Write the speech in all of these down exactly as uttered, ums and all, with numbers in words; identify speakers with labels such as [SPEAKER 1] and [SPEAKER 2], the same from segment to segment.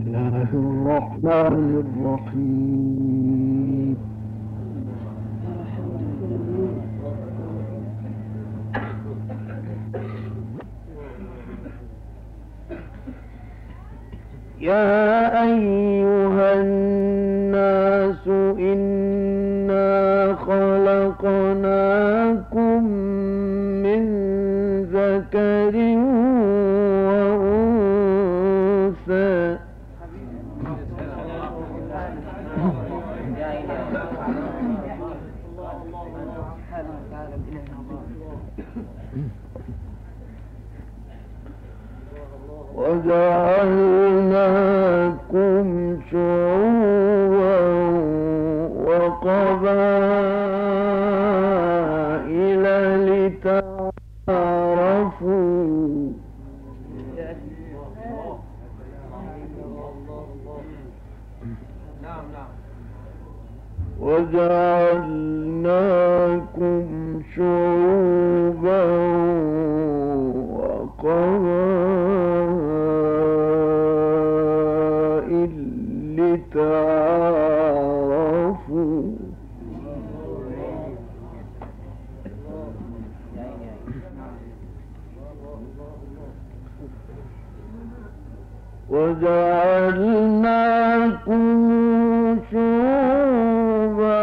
[SPEAKER 1] الله الرحمن الرحيم. يا أيها الناس إنا خلقناكم من ذكر وأنثى وجعلناكم شعوبا وقبائل لتعارفوا وجعلناكم شعوبا وقبائل لتعارفوا وجعلناكم شعوبا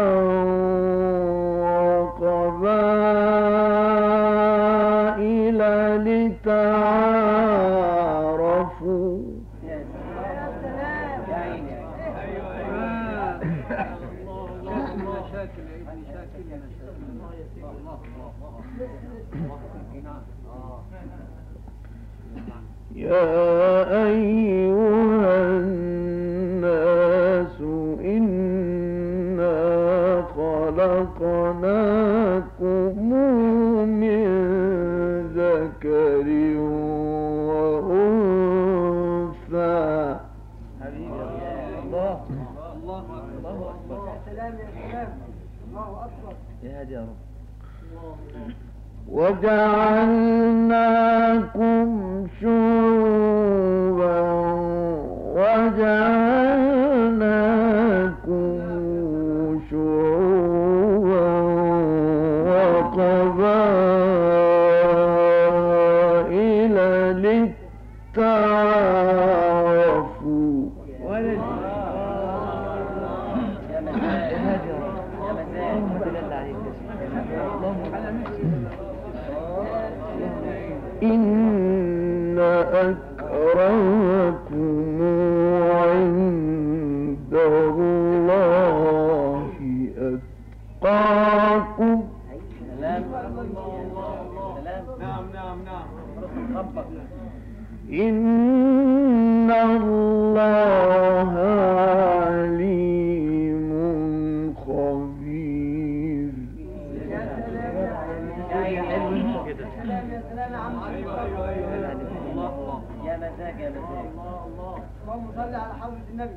[SPEAKER 1] وقبائل لتعارفوا يا أيها الناس إنا خلقناكم من ذكر وأنثى. الله الله أكبر. يا سلام يا سلام. الله أكبر. يا هادي يا رب. وجعلناكم شعوبا وجعلناكم شعوبا وقبائل لتعارفوا. إن أكرمكم عند الله أتقاكم. إن الله عليم خبير. يا مزاج يا مزاج. اللهم صل على حضرة النبي.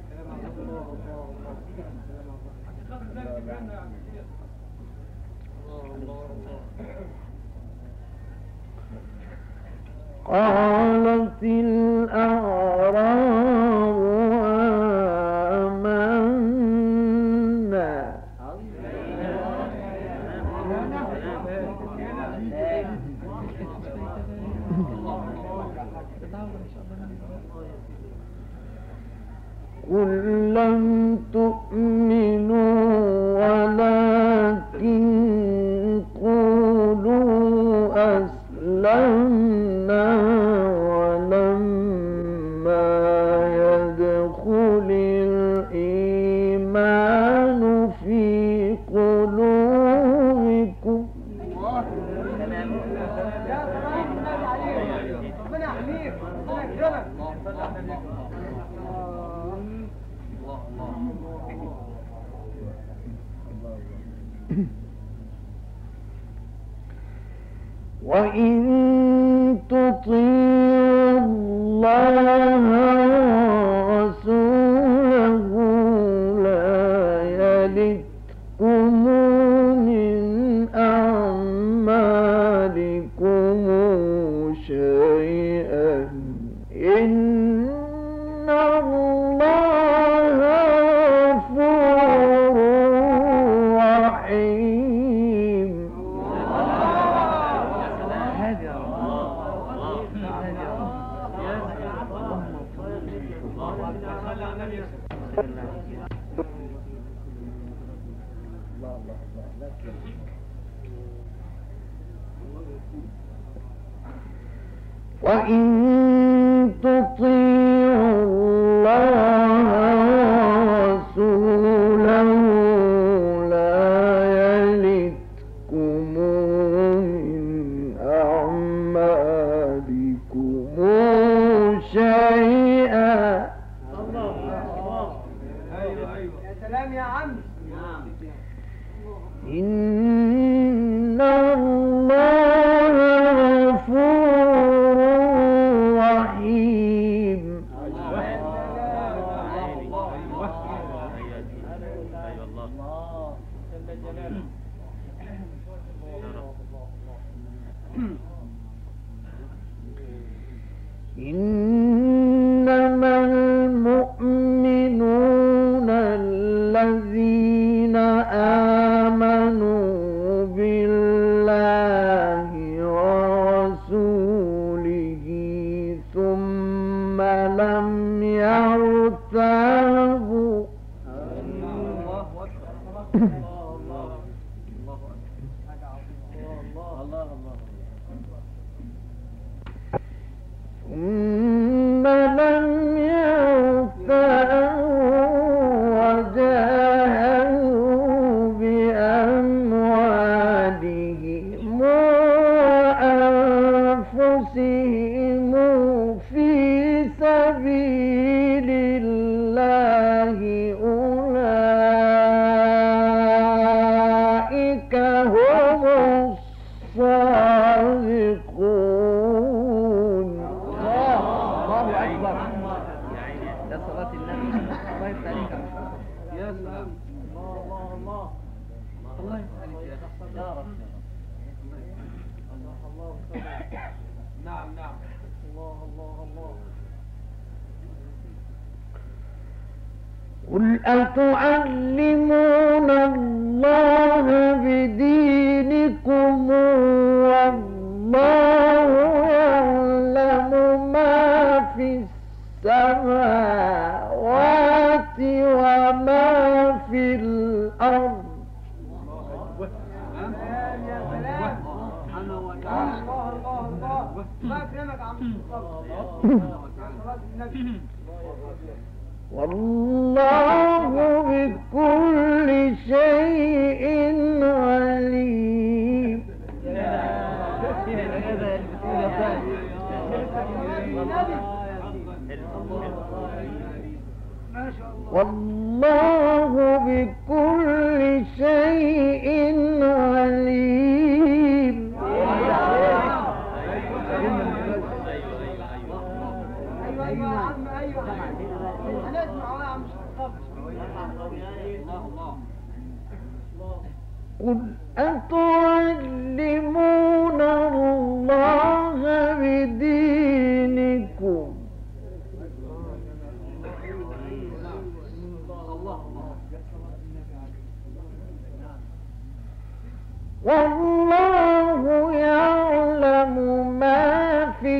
[SPEAKER 1] قالت الأعراب آمنا قل لم تؤمنوا ولكن قولوا أسلمنا ولما يدخل الإيمان في قلوبكم. وإن تطيعوا الله ورسوله لا يلتكم من أعمالكم شيئا إن الله وإن تطيعوا الله ورسوله لا يلتكم من أعمالكم شيئا.
[SPEAKER 2] الله الله. ايوه ايوه يا سلام يا عم.
[SPEAKER 1] إن الله غفور رحيم. إنما المؤمنون الذين آمنوا بالله ورسوله ثم لم يرتابوا ثم لم يرتابوا وجاهدوا بأموالهم وأنفسهم في سبيل الله أولئك هم الصادقون. الله أكبر. ده صلاة النبي. الله يفتح عليك يا سلام. الله الله الله. الله يفتح عليك يا رب. الله الله. نعم نعم. الله الله الله. قل أتعلمون الله بدينكم والله يعلم ما في السماوات وما في الأرض.
[SPEAKER 2] يا سلام. الله الله الله. ما أكرمك يا عم.
[SPEAKER 1] والله بكل شيء عليم. والله بكل شيء عليم.
[SPEAKER 2] ايوه يا عم ايوه هنسمع يا عم.
[SPEAKER 1] قل أتعلمون الله بدينكم والله يعلم ما في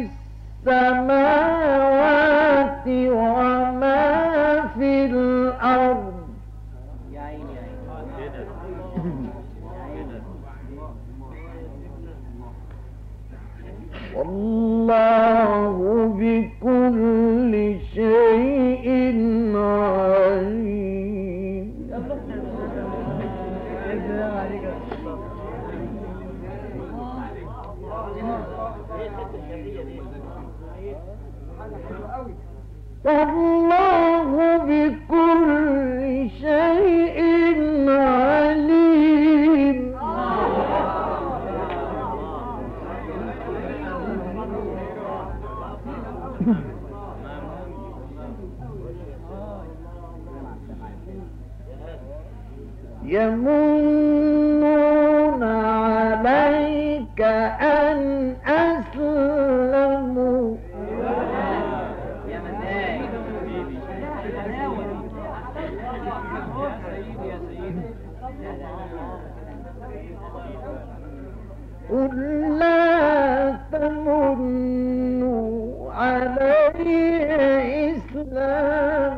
[SPEAKER 1] السماوات وما في الأرض. يا عيني يا عيني. والله بكل شيء عليم. والله بكل شيء عليم. يمنون عليك أن أسلموا. قل لا تمنوا علي إسلام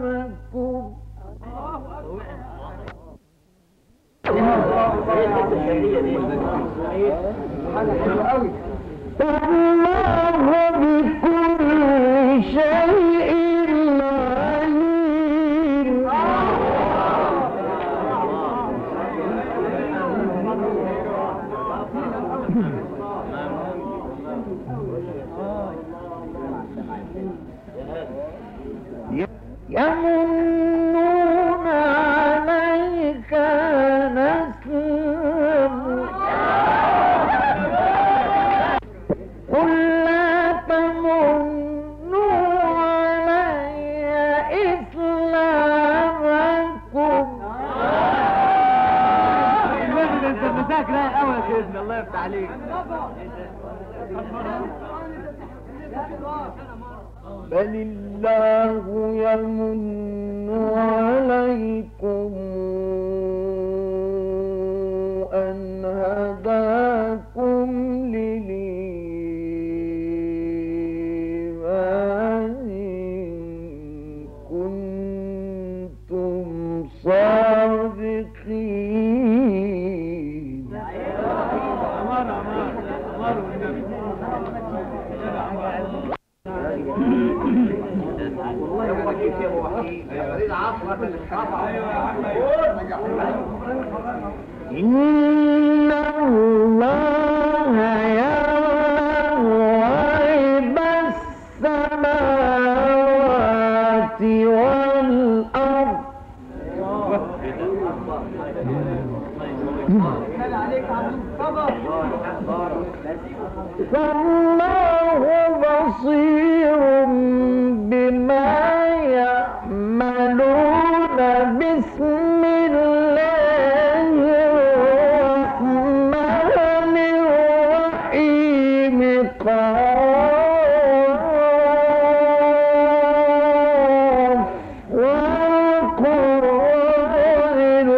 [SPEAKER 3] والله بكل شيء عليم. يمنون عليك أن أسلموا قل لا تمنوا علي إسلامكم.
[SPEAKER 1] انت مذاكر الاول باذن الله يفتح عليك.
[SPEAKER 3] بل الله يمن عليكم أن هداكم للإيمان إن كنتم صادقين. إن الله يعلم غيب السماوات والأرض فالله بصير بما يعملون. بسم الله الرحمن الرحيم. قاف والقرآن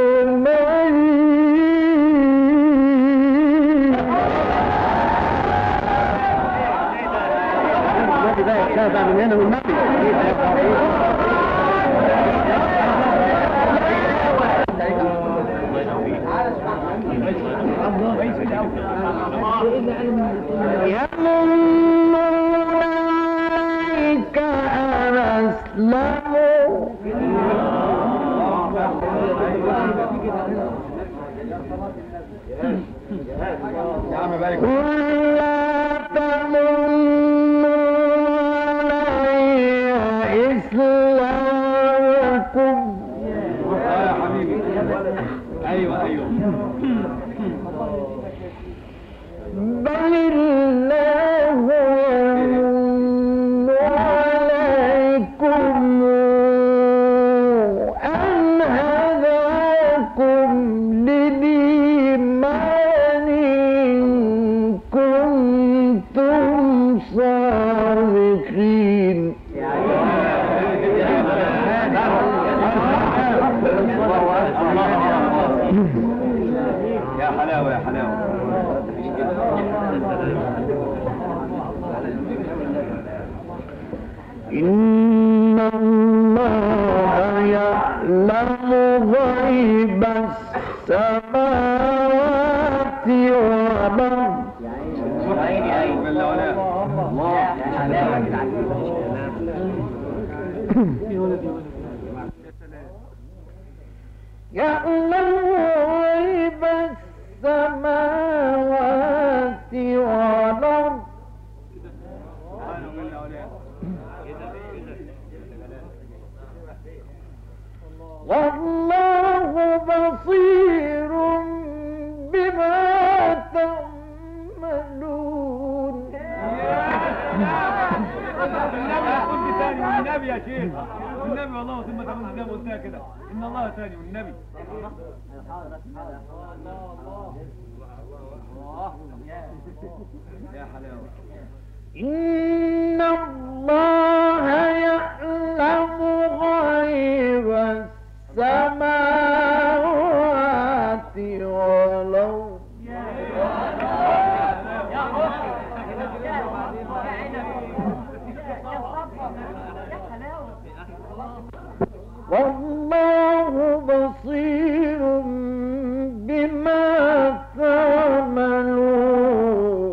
[SPEAKER 3] المجيد.
[SPEAKER 1] هذا من هنا والنبي
[SPEAKER 3] يمنون عليك أن أسلموا قل لا تمنوا علي إسلامكم.
[SPEAKER 2] يا حبيبي ايوه ايوه
[SPEAKER 3] بل الله يمن عليكم أن هداكم للإيمان إن كنتم صادقين.
[SPEAKER 2] يا حلاوه يا حلاوه.
[SPEAKER 3] إن الله يعلم غيب السماوات والأرض. يعلم غيب السماوات والأرض والله بصير بما تعملون.
[SPEAKER 2] والنبي يا شيخ والنبي والله ثم تعمل زي ما قلتها كده. ان الله ثاني والنبي. يا حلاوه.
[SPEAKER 3] إن الله يعلم غيب السماوات والأرض والله بصير بما تعملون.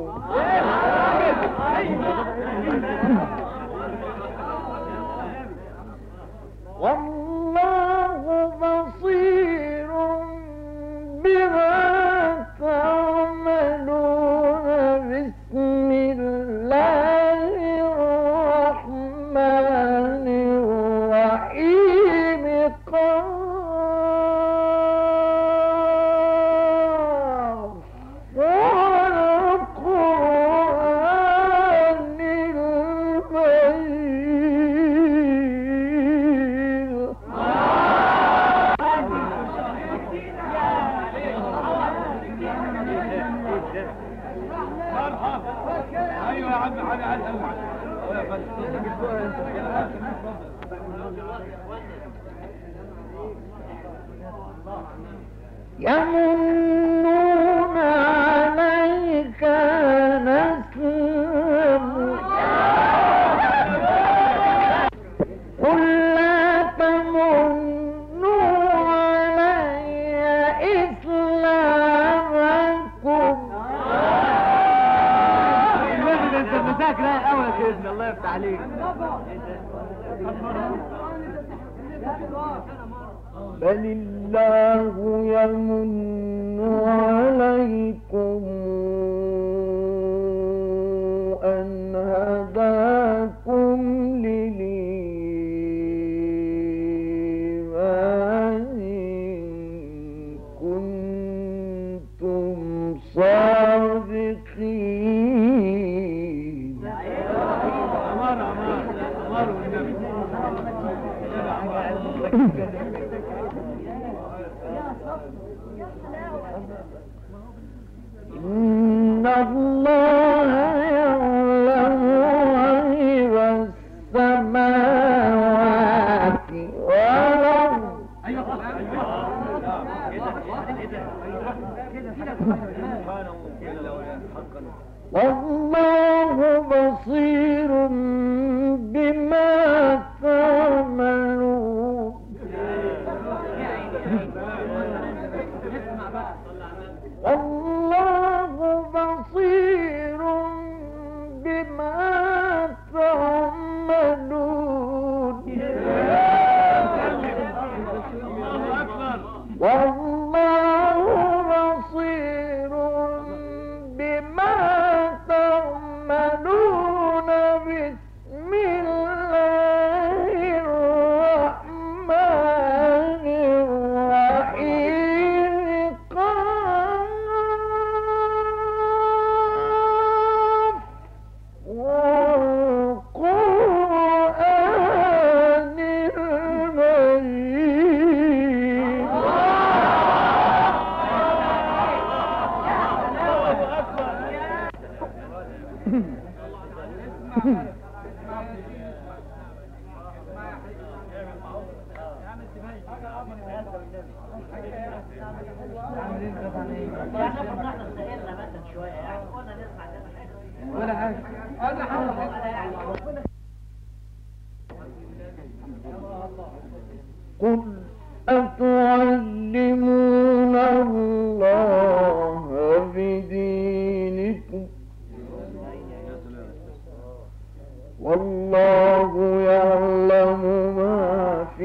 [SPEAKER 3] والله بصير بما تعملون. بسم الله الرحمن الرحيم. قاف والقرآن المجيد.
[SPEAKER 2] ايوه يا عم علي علي
[SPEAKER 3] يمنون عليك أن أسلموا. قل لا تمنوا علي إسلامكم.
[SPEAKER 1] انت مذاكر الاول يا سيدنا، الله يفتح عليك.
[SPEAKER 3] بل الله يمن عليكم أن هداكم للإيمان إن كنتم صادقين.
[SPEAKER 2] عمار عمار عمار والنبي
[SPEAKER 3] إن الله يعلم غيب السماوات والأرض. والله بصير بما تعملون. والله بصير بما تعملون. والله بصير بما تعملون. بسم الله الرحمن الرحيم. قاف والقرآن المجيد.
[SPEAKER 1] ولا حاجة.
[SPEAKER 3] قل أتعلمون الله بدينكم والله يعلم ما في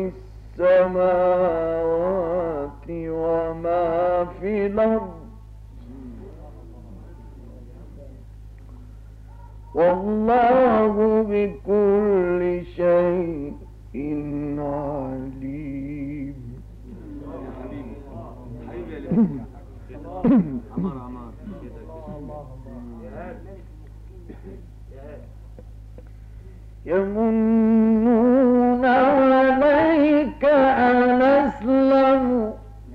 [SPEAKER 3] السماوات وما في الأرض والله بكل شيء عليم.
[SPEAKER 2] عمار عمار
[SPEAKER 3] يمنون عليك أن أسلموا.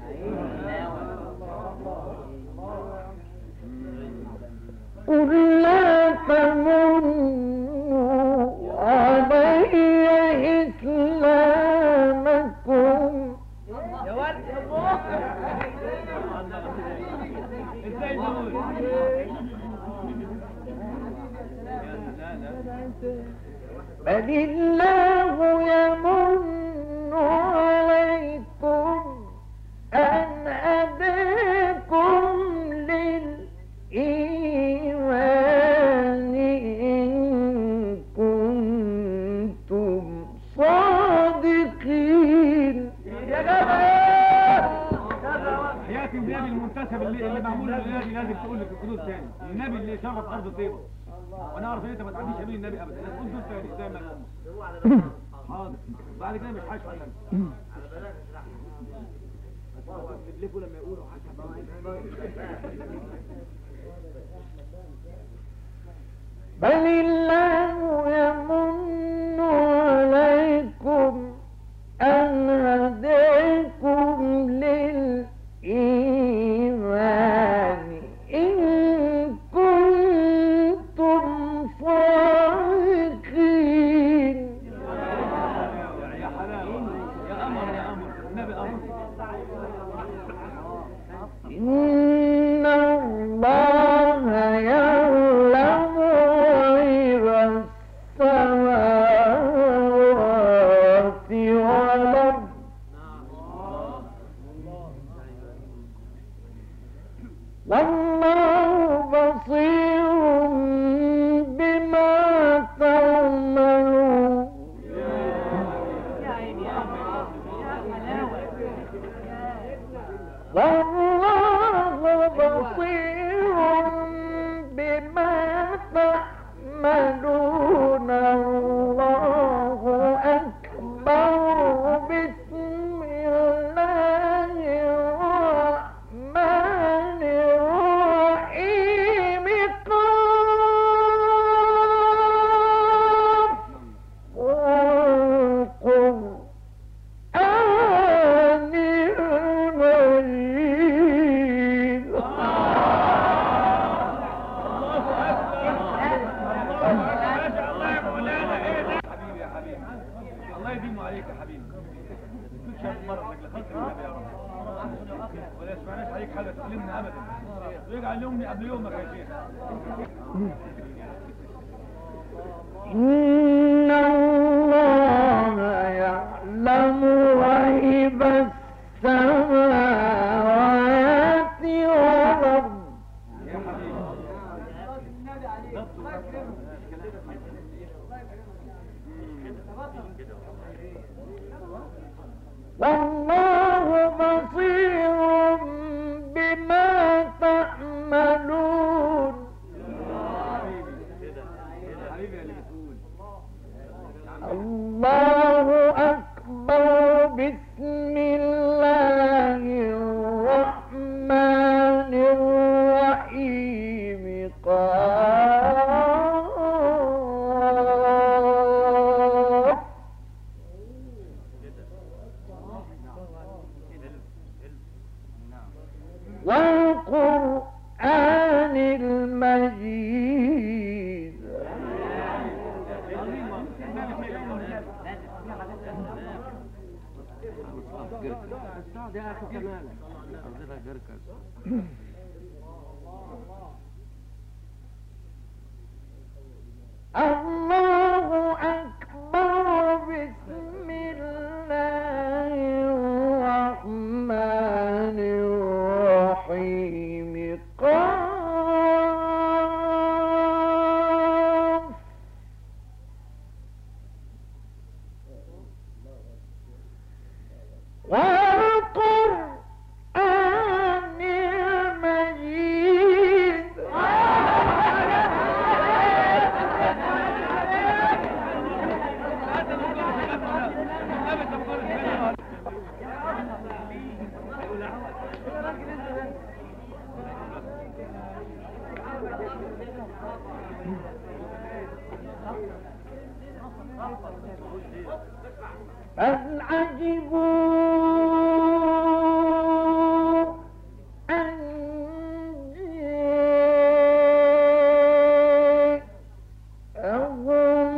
[SPEAKER 3] قل لا تمنوا علي إسلامكم.
[SPEAKER 1] يا ولد
[SPEAKER 2] ازاي تقول؟
[SPEAKER 3] بل الله يمن عليكم أن هداكم للإيمان إن كنتم صادقين.
[SPEAKER 2] المنتسب اللي, اللي معمول للنبي لازم تقول لك الحدود تاني. النبي اللي شرف ارض طيبه، وانا اعرف ان انت ما تعديش يمين النبي ابدا، لازم تقول دول تاني زي ما هم. حاضر بعد كده مش حاشف على النبي. بتلفوا لما يقولوا حاشف.
[SPEAKER 3] بل الله يمن عليكم أن هداكم للإيمان إن كنتم صادقين.
[SPEAKER 2] يا حلاوة يا أمر يا أمر النبي أمر.
[SPEAKER 3] إن الله يعلم غيب السماوات والأرض والله بصير بما تعملون. والله بصير بما تعملون. الله أكبر. بسم الله الرحمن الرحيم. قاف والقرآن المجيد.
[SPEAKER 2] الله يديم عليك يا حبيبي. كل شيء مرة لك لخلق النبي يا رب. ولا يسمعناش عليك حاجة تكلمنا أبدا. ويجعل يومي قبل يومك يا شيخ.
[SPEAKER 3] إن الله يعلم غيب السماوات والأرض.
[SPEAKER 2] يا حبيبي.
[SPEAKER 3] والله بصير بما تعملون.
[SPEAKER 2] حبيبي اللي بتقول.
[SPEAKER 3] الله أكبر. بسم الله الرحمن الرحيم. قاف والقرآن المجيد. الله أكبر. بسم الله الرحمن الرحيم. قاف والقرآن المجيد. بل عجبوا أن جاءهم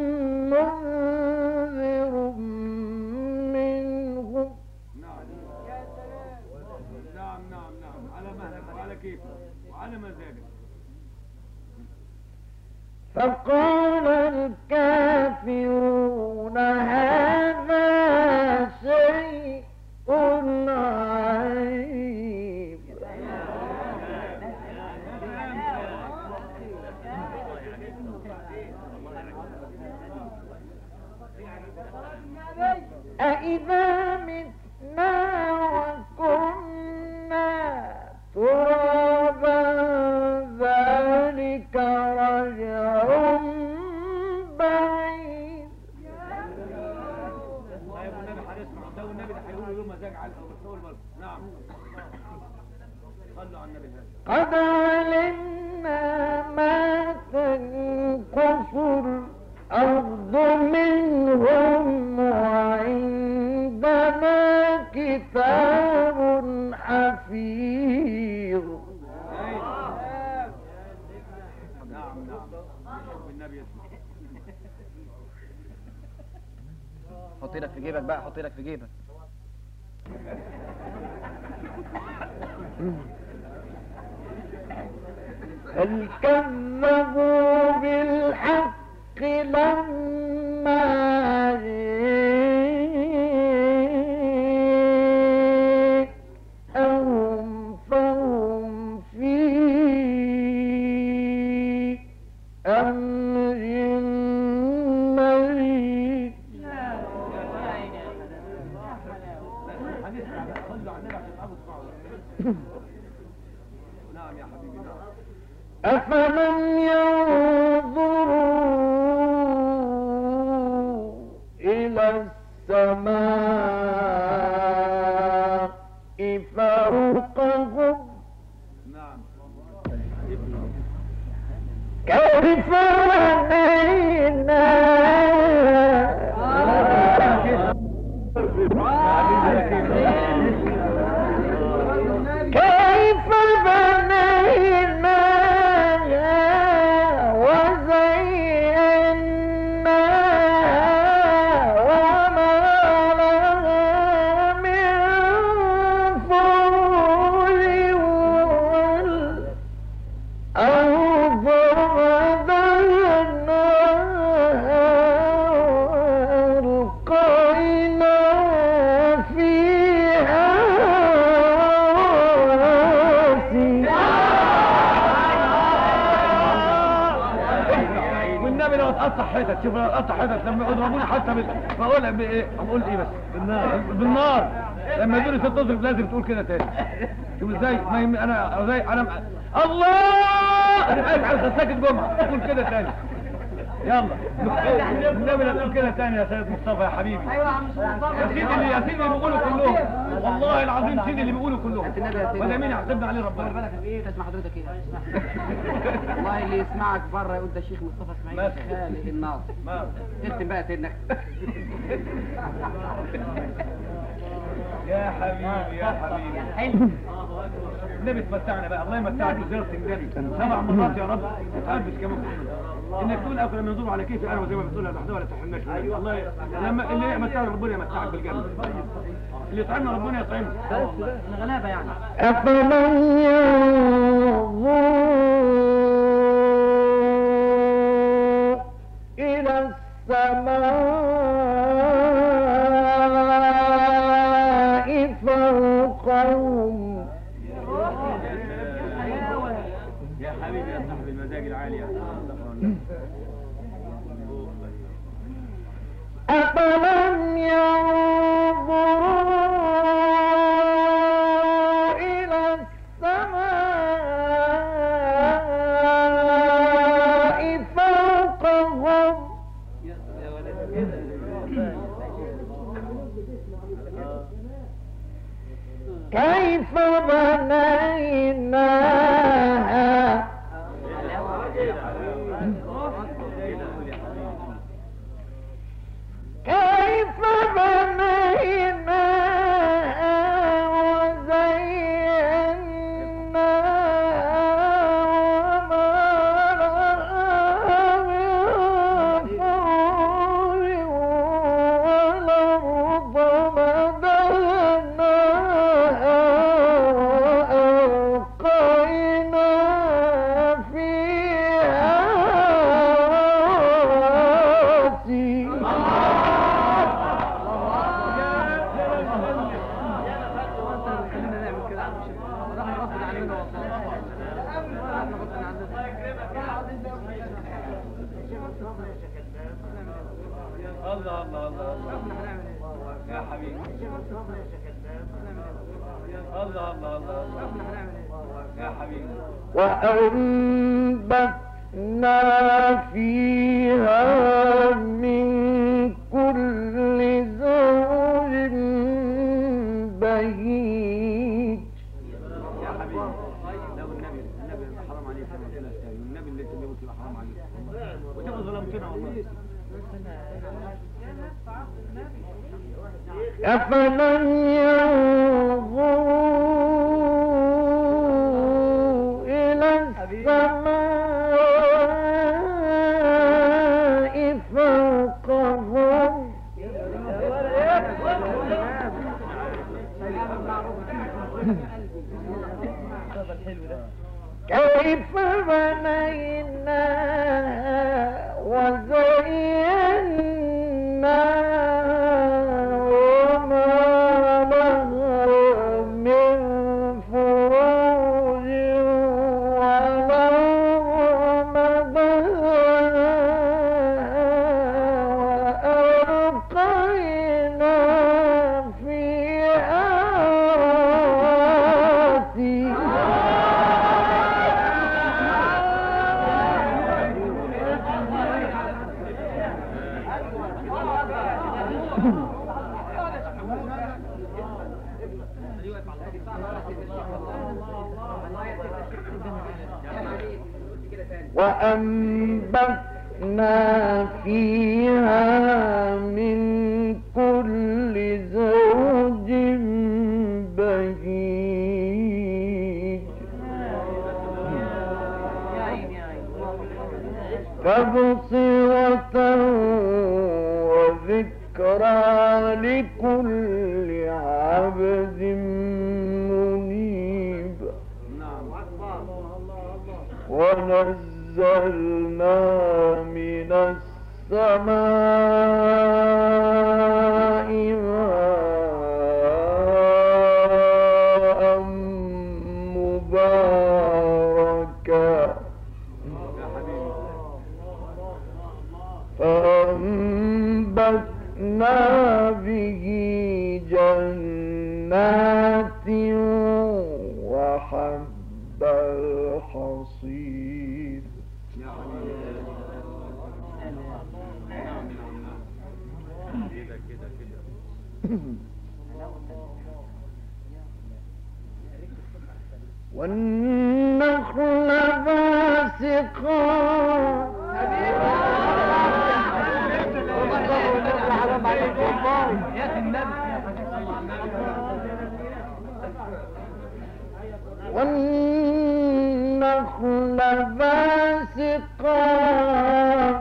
[SPEAKER 3] منذر منهم.
[SPEAKER 2] نعم نعم نعم نعم على مهلك وعلى كيفك وعلى مزاجك.
[SPEAKER 3] فقال الكافرون هذا شيء عجيب. أإذا متنا وكنا
[SPEAKER 2] هنسمع ده والنبي ده هيقولوا له مزاج على بس اول مره. نعم صلوا على النبي.
[SPEAKER 3] قد علمنا ما تنقص الأرض منهم وعندنا كتاب حفيظ.
[SPEAKER 2] نعم نعم والنبي يسمع.
[SPEAKER 1] حط ايدك في جيبك بقى، حط ايدك في جيبك.
[SPEAKER 3] بل كذبوا بالحق لما جاءهم فهم في أمر مريض.
[SPEAKER 2] هنسمع بقى صلوا على النبي عشان تعرفوا تسمعوا. نعم يا حبيبي نعم.
[SPEAKER 3] أفمن ينظروا إلى السماء فوقهم
[SPEAKER 2] نعم
[SPEAKER 3] كيف بنينا كيف بنينا وزيناها وما لها من فروج والأرض مددناها وألقينا فيها
[SPEAKER 2] والنبي لو اتقطع حتت. شوف لو اتقطع حتت لما يضربوني حتى بال... بقول بايه؟ بقول ايه بس؟ بالنار بالنار. لما يدوني في التصرف لازم تقول كده تاني. شوف ازاي؟ ما يم... انا ازاي انا م... الله انا قاعد على ساكت جمعه تقول كده تاني. يلا النبي لا تقول كده تاني يا سيد مصطفى يا حبيبي.
[SPEAKER 1] ايوه يا عم مصطفى.
[SPEAKER 2] يا سيدي اللي يا سيدي اللي بيقولوا كلهم والله العظيم سيدي اللي بيقولوا كلهم. ولا مين يحسبنا عليه ربنا؟
[SPEAKER 1] بالك ايه تسمع حضرتك ايه؟ والله اللي يسمعك بره يقول ده الشيخ مصطفى اسماعيل خالق الناصر. اختم بقى سيدنا.
[SPEAKER 2] يا حبيبي يا حبيبي حلو. النبي تمتعنا بقى. الله يمتعك بزيارة النبي سبع مرات يا رب. متقبش كمان انك تقول اكل لما يدور على كيف انا زي ما بتقولها لوحدها ولا تحملش. الله لما اللي يمتعنا ربنا يمتعك بالجنة. اللي يطعمنا ربنا يطعمنا.
[SPEAKER 1] احنا غلابه يعني.
[SPEAKER 3] أفمن ينظر إلى السماء فوقهم
[SPEAKER 2] يا حبيبي يا صاحب المزاج العالي يا
[SPEAKER 3] أفمن ينظروا إلى السماء فوقهم كيف بنيناها كيف بنيناها وزيناها وما لها من فروج والأرض مددناها وألقينا فيها رواسي.
[SPEAKER 2] الله الله الله يا حبيبي. الله الله الله يا حبيبي.
[SPEAKER 3] وأنبتنا فيها من كل زوج
[SPEAKER 2] حرام عليك وتبقى ظلمتنا والله.
[SPEAKER 3] أفمن ينظروا إلى السماء فوقهم كيف بنيناها وزيناها وما لها من فروج ولهم بناها وألقينا فيها رواسي وأنبتنا فيها من كل زوج بهيج تبصرة وذكرى لكل عبد منيب ونزلنا من السماء ماء مباركا فأنبتنا به جنات وحب الحصيد والنخل باسقات والنخل باسقات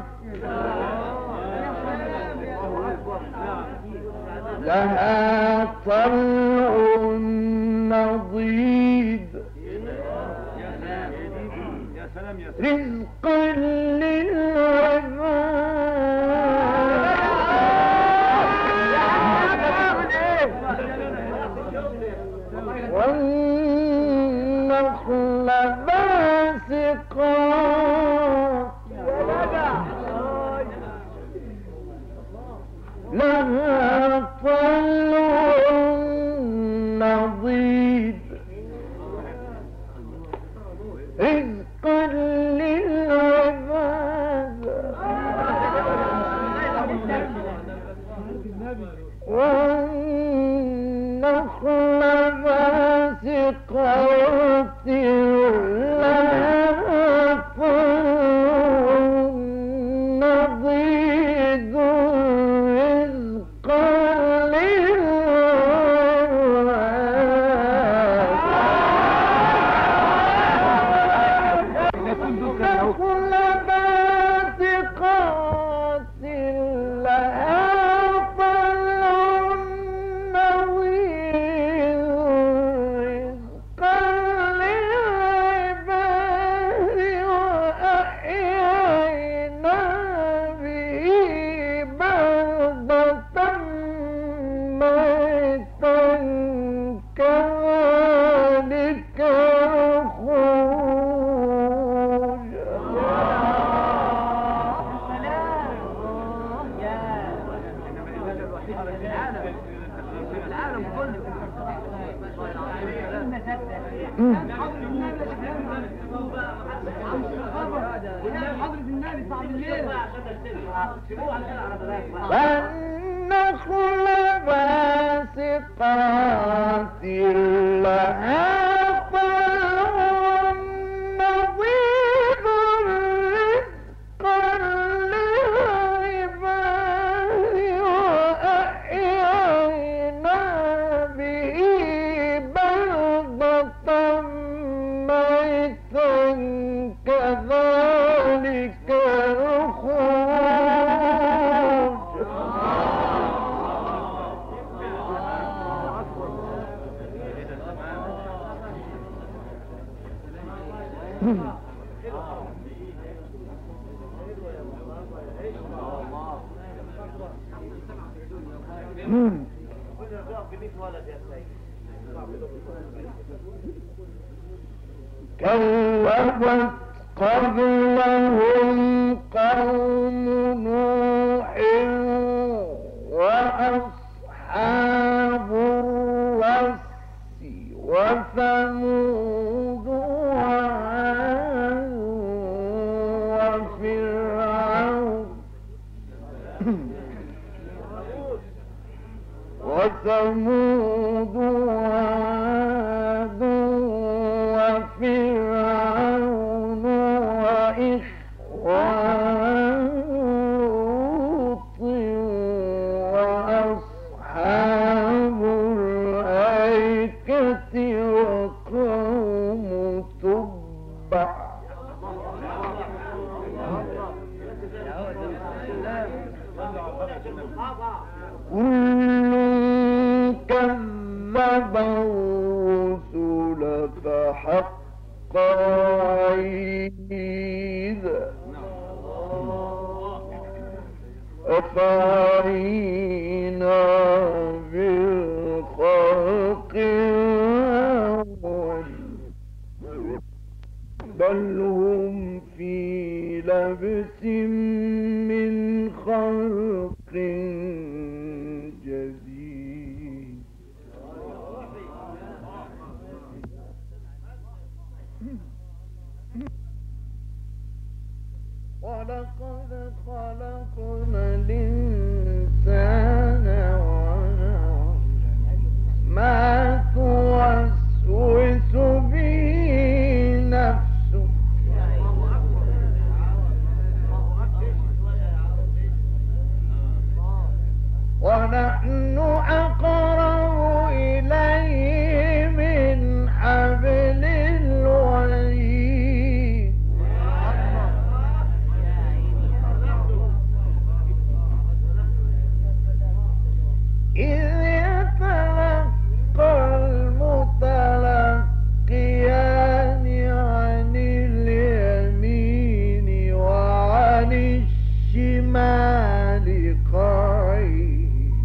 [SPEAKER 3] لها طلع نضيد رزقا للعباد والنخل باسقات لها طلع نضيد رزقا للعباد والنخل باسقات لها طلع نضيد رزقا والنخل باسقات لها طلع نضيد كذبت قبلهم قوم نوح وأصحاب الرس وثمود وعاد وفرعون وثمود وعاد وفرعون وإخوان لوط وأصحاب الأيكة وقوم تبع كل كذب الرسل فحق وعيد أفعينا بالخلق الأول بل هم في لبس من خلق جديد ولقد خلقنا الإنسان ونعلم ما توسوس به نفسه ونحن أقرب إليه من حبل الوريد إذ يتلقى المتلقيان عن اليمين وعن الشمال قعيد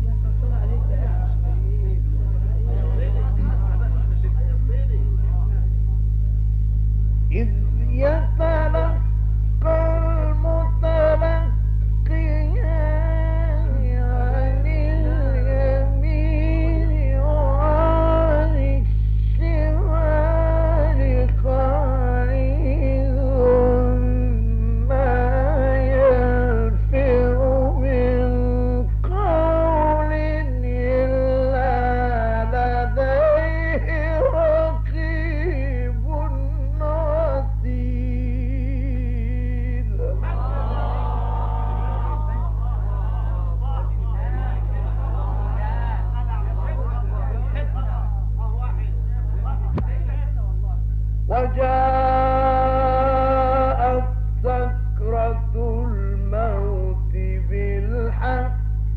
[SPEAKER 3] إذ يتلقى المتلقيان عن اليمين وعن الشمال قعيد ما يلفظ من قول إلا لديه رقيب عتيد وجاءت سكرة الموت بالحق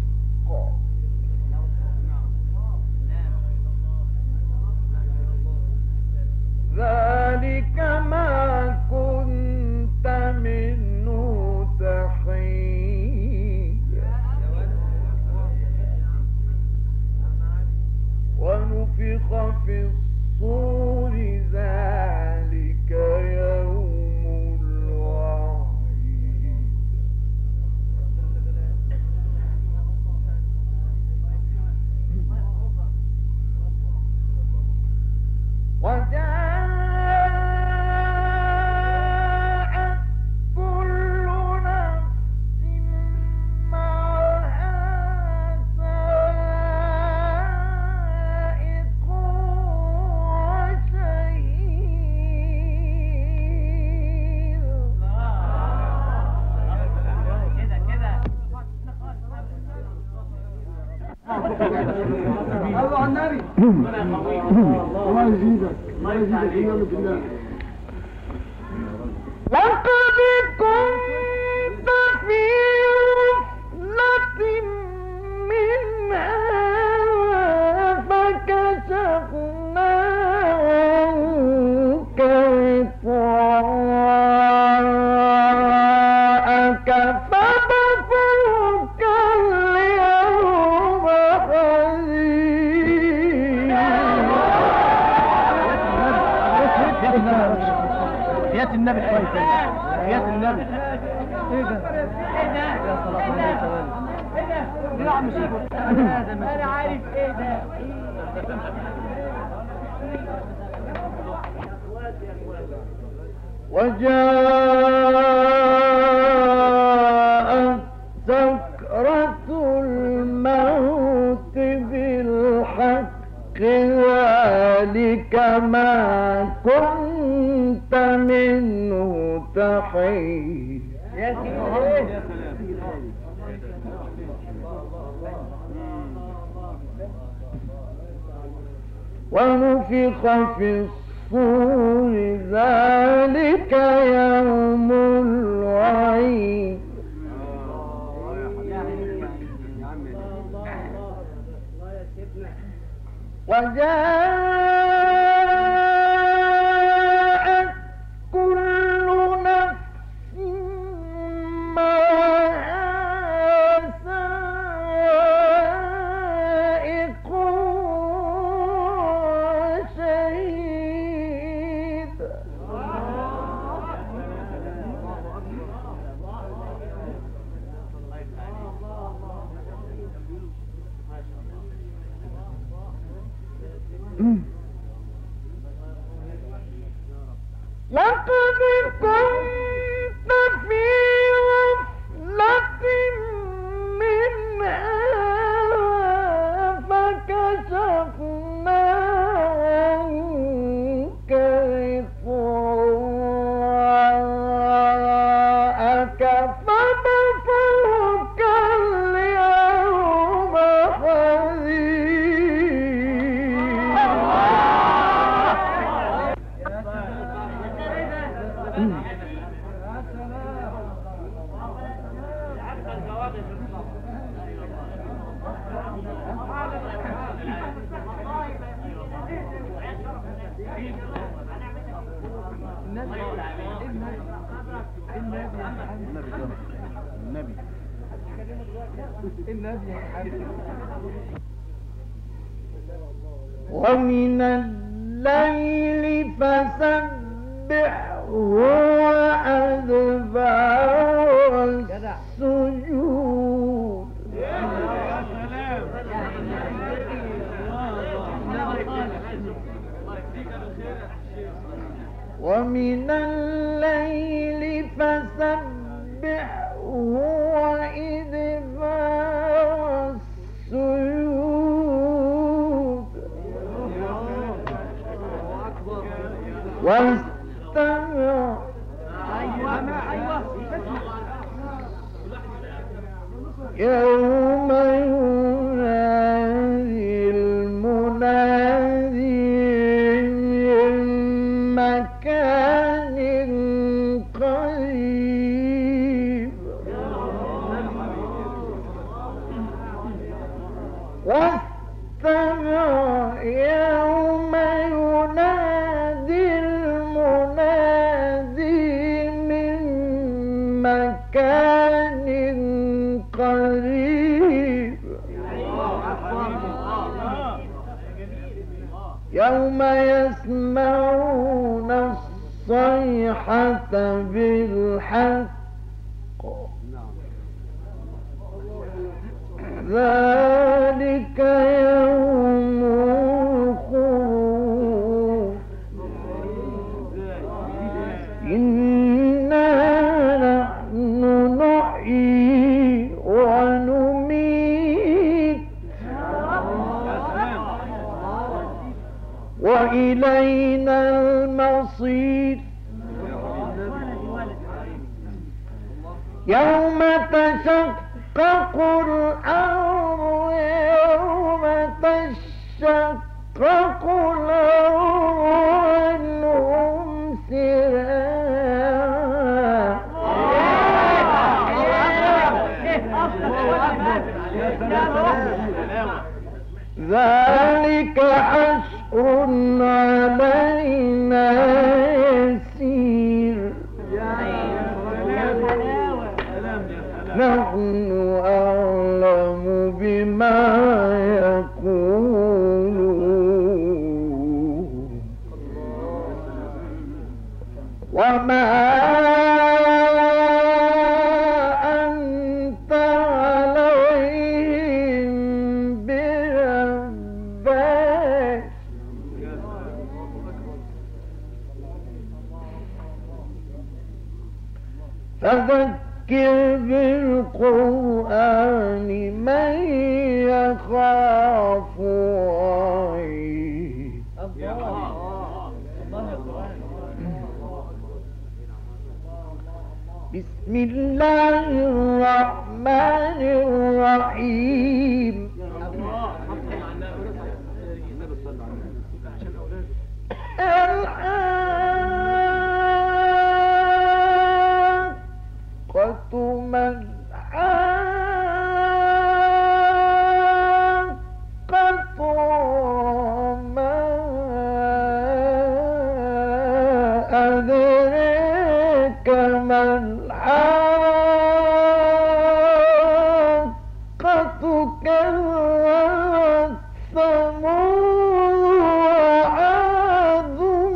[SPEAKER 3] ذلك ما كنت منه تحيد ونفخ في الصور ذلك يوم الوعيد وجاءت كل نفس معها سائق وشهيد
[SPEAKER 2] الله على النبي الله يزيدك الله يزيدك إيمان بالله
[SPEAKER 3] لقد كنت في غفلة من هذا فكشفنا عنك غطاءك
[SPEAKER 2] وحياة النبي كويس وحياة النبي.
[SPEAKER 1] ايه ده؟ يا صلاة الله كمان.
[SPEAKER 3] يا عم سيبه. انا عارف ايه ده. وجاءت سكرة الموت بالحق ذلك ما كنت منه تحيد.
[SPEAKER 1] يا سلام.
[SPEAKER 3] ونفخ في الصور ذلك يوم الوعيد. وجاءت كل نفس معها سائق وشهيد. لقد كنت في غفلة من هذا فكشفنا عنك غطاءك فبصرك اليوم
[SPEAKER 2] النبي
[SPEAKER 1] النبي
[SPEAKER 3] ومن الليل فسبحه وأدبار السجود. ومن الليل فسبحه وإدبار السجود واستمع يوم ينادي المنادي من مكان قريب. واستمع يوم ينادي المنادي من مكان قريب. يوم يسمعون الصيحة بالحق ذلك يوم الخروج. إنا نحن نحيي ونميت وإلينا المصير. يوم تشقق الأرض يوم تشقق الأرض عنهم سراعا. ذلك حشر علينا يسير. نحن أعلم بما يقولون.
[SPEAKER 4] وما أنت عليهم بجبار فذكر بالقرآن من يخاف وعيد. بسم الله الرحمن الرحيم. الحاقة ما الحاقة وما أدريك ما الحاقة كذبت ثمود وعاد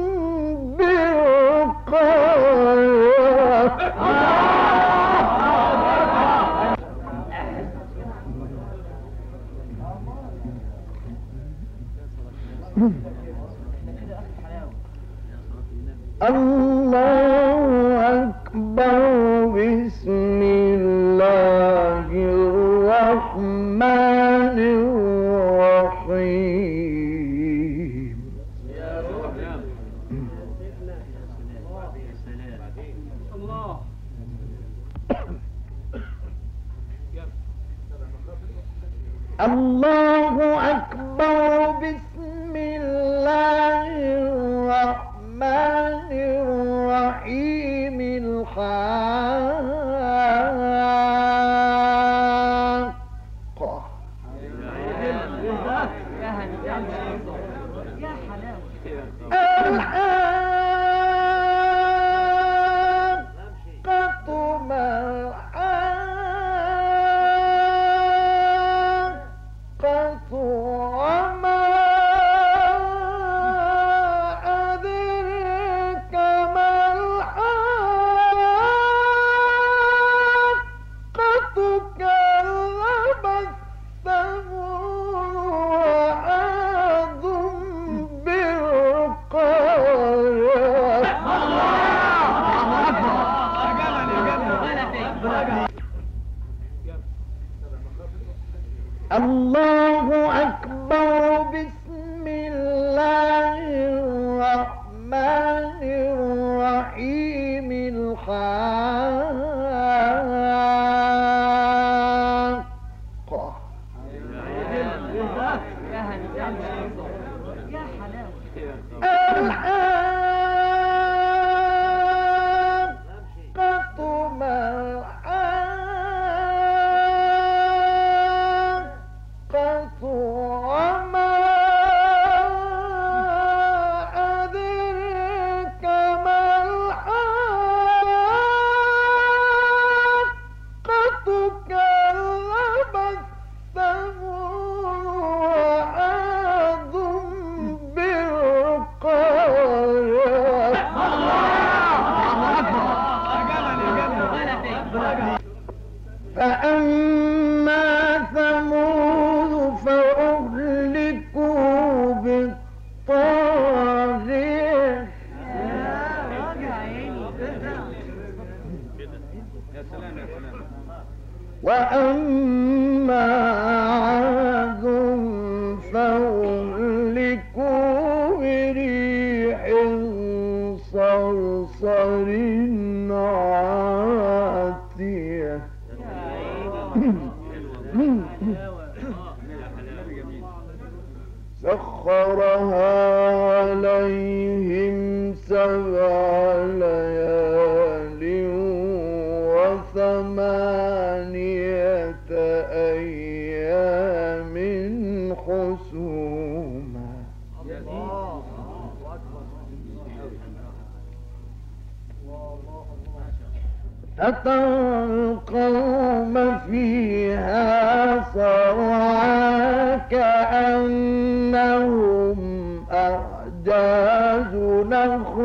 [SPEAKER 4] بالقارعة. الله أكبر. بسم الله الرحمن الرحيم. الله أكبر. بسم الله الرحمن الرحيم. الحاقة. الحاقة ما الحاقة وما أدريك ما الحاقة كذبت ثمود وعاد بالقارعة. الله أكبر. بسم الله الرحمن الرحيم. الحاقة. الحاقة ما الحاقة وما أدريك ما الحاقة كذبت ثمود وعاد بالقارعة. فأما ثمود فأهلكوا بالطاغية. وأما عاد فأهلكوا بريح صرصر عاتية. سخرها عليهم سبع ليال وثمانية أيام حسوما. فترى القوم فيها صرعى كأنهم أعجاز نخل